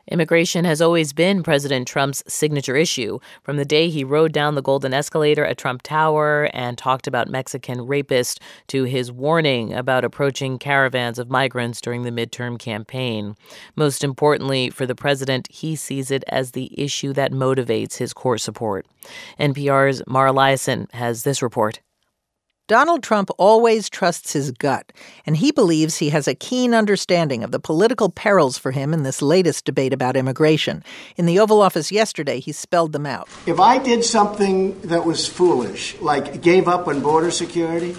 Immigration has always been President Trump's signature issue, from the day he rode down the golden escalator at Trump Tower and talked about Mexican rapists to his warning about approaching caravans of migrants during the midterm campaign. Most importantly, for the president, he sees it as the issue that motivates his core support. NPR's Mara Liasson has this report. Donald Trump always trusts his gut, and he believes he has a keen understanding of the political perils for him in this latest debate about immigration. In the Oval Office yesterday, he spelled them out. If I did something that was foolish, like gave up on border security,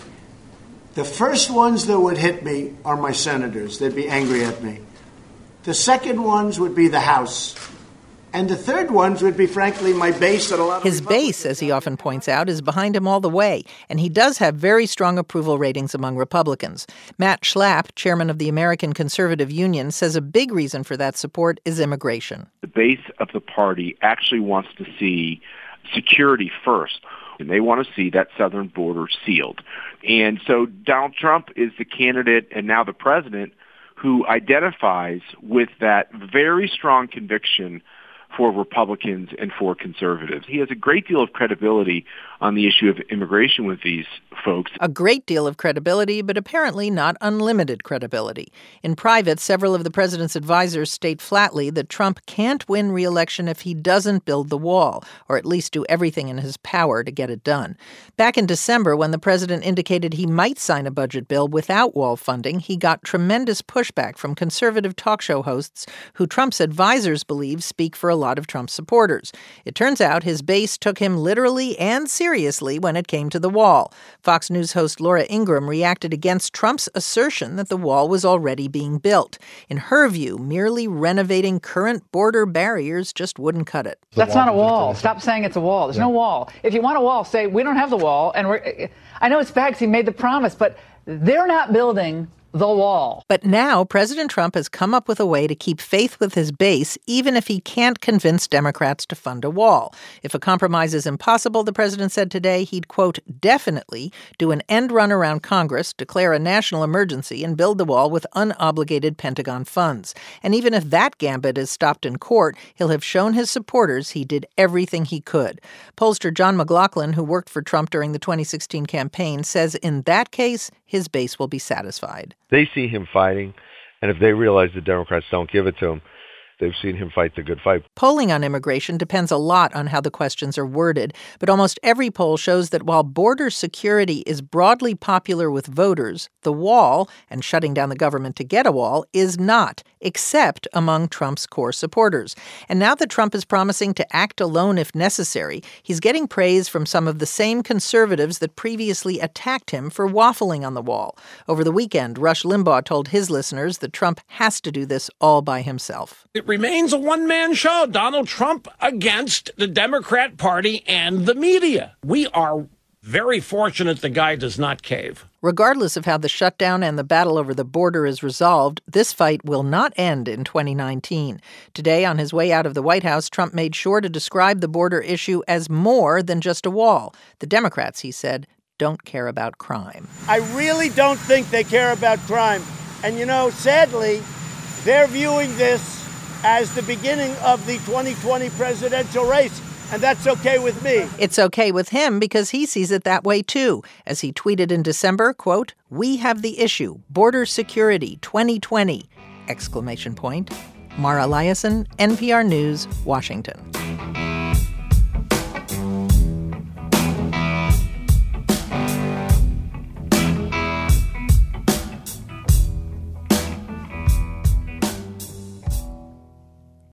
the first ones that would hit me are my senators. They'd be angry at me. The second ones would be the House. And the third ones would be, frankly, my base at a lot of His base, as he often points out, is behind him all the way, and he does have very strong approval ratings among Republicans. Matt Schlapp, chairman of the American Conservative Union, says a big reason for that support is immigration. The base of the party actually wants to see security first, and they want to see that southern border sealed. And so Donald Trump is the candidate and now the president who identifies with that very strong conviction for Republicans and for conservatives. He has a great deal of credibility on the issue of immigration with these folks. A great deal of credibility, but apparently not unlimited credibility. In private, several of the president's advisors state flatly that Trump can't win re-election if he doesn't build the wall, or at least do everything in his power to get it done. Back in December, when the president indicated he might sign a budget bill without wall funding, he got tremendous pushback from conservative talk show hosts who Trump's advisors believe speak for a lot of Trump's supporters. It turns out his base took him literally and seriously when it came to the wall. Fox News host Laura Ingraham reacted against Trump's assertion that the wall was already being built. In her view, merely renovating current border barriers just wouldn't cut it. That's not a wall. Stop saying it's a wall. There's no wall. If you want a wall, say, we don't have the wall. And I know it's bad because he made the promise, but they're not building the wall. But now President Trump has come up with a way to keep faith with his base, even if he can't convince Democrats to fund a wall. If a compromise is impossible, the president said today, he'd, quote, definitely do an end run around Congress, declare a national emergency, and build the wall with unobligated Pentagon funds. And even if that gambit is stopped in court, he'll have shown his supporters he did everything he could. Pollster John McLaughlin, who worked for Trump during the 2016 campaign, says in that case, his base will be satisfied. They see him fighting, and if they realize the Democrats don't give it to him, they've seen him fight the good fight. Polling on immigration depends a lot on how the questions are worded, but almost every poll shows that while border security is broadly popular with voters, the wall, and shutting down the government to get a wall, is not, except among Trump's core supporters. And now that Trump is promising to act alone if necessary, he's getting praise from some of the same conservatives that previously attacked him for waffling on the wall. Over the weekend, Rush Limbaugh told his listeners that Trump has to do this all by himself. It remains a one-man show. Donald Trump against the Democrat Party and the media. We are very fortunate the guy does not cave. Regardless of how the shutdown and the battle over the border is resolved, this fight will not end in 2019. Today, on his way out of the White House, Trump made sure to describe the border issue as more than just a wall. The Democrats, he said, don't care about crime. I really don't think they care about crime. And, sadly, they're viewing this as the beginning of the 2020 presidential race. And that's okay with me. It's okay with him because he sees it that way, too. As he tweeted in December, quote, "We have the issue. Border security 2020!" Exclamation point. Mara Liasson, NPR News, Washington.